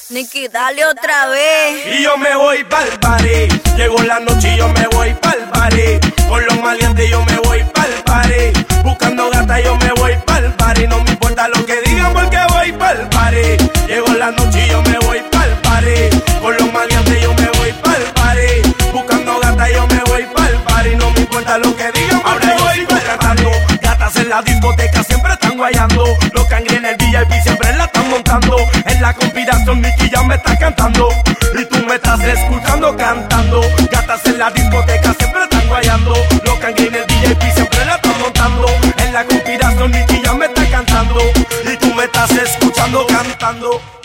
Nicky, dale otra vez. Y yo me voy pa'l party. Llegó la noche y yo me voy pa'l party. Con los maleantes yo me voy pa'l party. Buscando gata yo me voy pa'l party. No me importa lo que digan porque voy pa'l party. Llegó la noche y yo me voy pa'l party. Con los maleantes yo me voy pa'l party. Buscando gata yo me voy pa'l party. No me importa lo que digan porque ahora yo voy cantando. Gatas en la discoteca siempre están guayando. Los cangri en el VIP siempre la están montando. En la conspiración Nicky ya me está cantando. Y tú me estás escuchando cantando. Gatas en la discoteca siempre están guayando. Los cangri en el VIP siempre la están montando. En la conspiración Nicky ya me está cantando. Y tú me estás escuchando cantando.